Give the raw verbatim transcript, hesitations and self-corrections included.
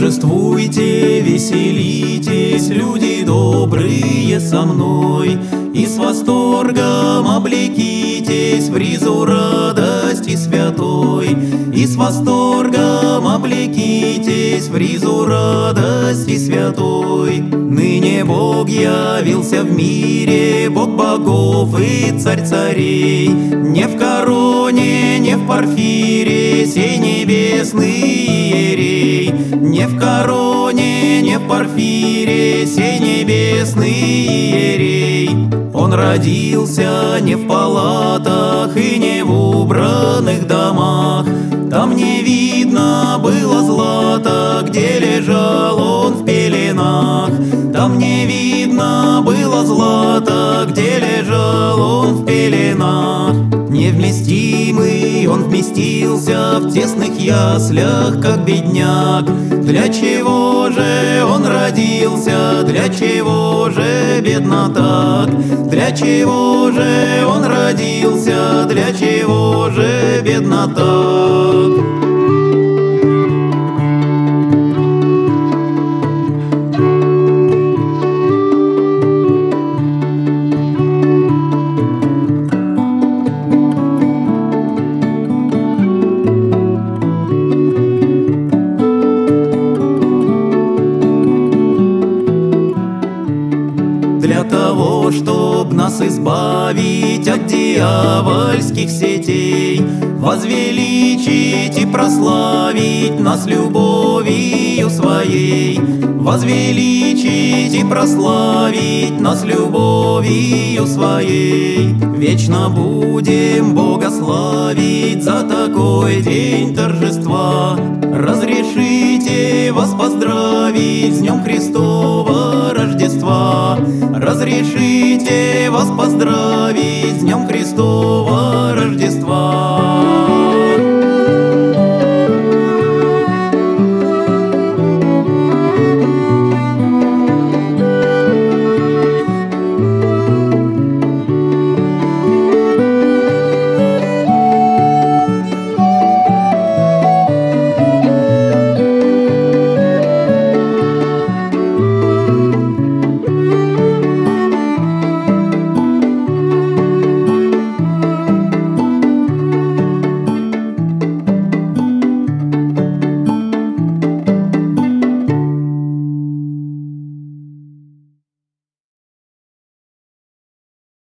Торжествуйте, веселитесь, люди добрые со мной, и с восторгом облекитесь в ризу радости святой, и с восторгом облекитесь в ризу радости святой. Ныне Бог явился в мире, Бог богов и царь царей, не в короне, не в парфире, сей небесный иерей, не в короне, не в парфире, сей небесный иерей. Он родился не в палатах и не в убранных домах, там не видно было злата, где лежал он в пеленах. Там не видно было злата, где лежал он в пеленах. Невместимый он вместился в тесных яслях, как бедняк. Для чего же он родился, для чего же бедно так? Для чего же он родился, для чего же бедно так? Для того, чтоб нас избавить от дьявольских сетей, возвеличить и прославить нас любовью своей, возвеличить и прославить нас любовью своей. Вечно будем Бога славить за такой день торжества. Разрешите вас поздравить с Днем Христова Рождества. Разрешите вас поздравить с Днем Христова Рождества.